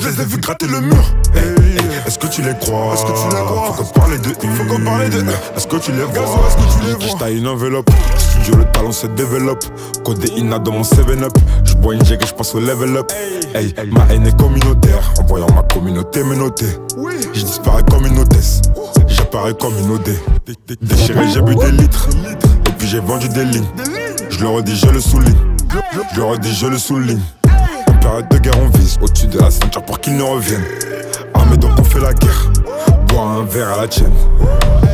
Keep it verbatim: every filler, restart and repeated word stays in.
je les ai vus gratter le mur. Hey, hey, est-ce que tu les crois? Est-ce que tu les crois? Faut qu'on parle de Faut qu'on parle de Est-ce que tu les vois? Est-ce que tu les vois? J'taille une enveloppe. Studio, le talent se développe. Codéina dans mon seven up. J'bois une jack et j'passe au level up. Hey, hey, ma haine est communautaire. En voyant ma communauté me noter. Je disparais comme une hôtesse. J'apparais comme une O D. Déchiré, j'ai bu des litres. Et puis j'ai vendu des lignes. Je le redis, je le souligne. Je le redis, je le souligne. En période de guerre, on vise au-dessus de la ceinture pour qu'ils ne reviennent. Armés donc on fait la guerre. Bois un verre à la tienne.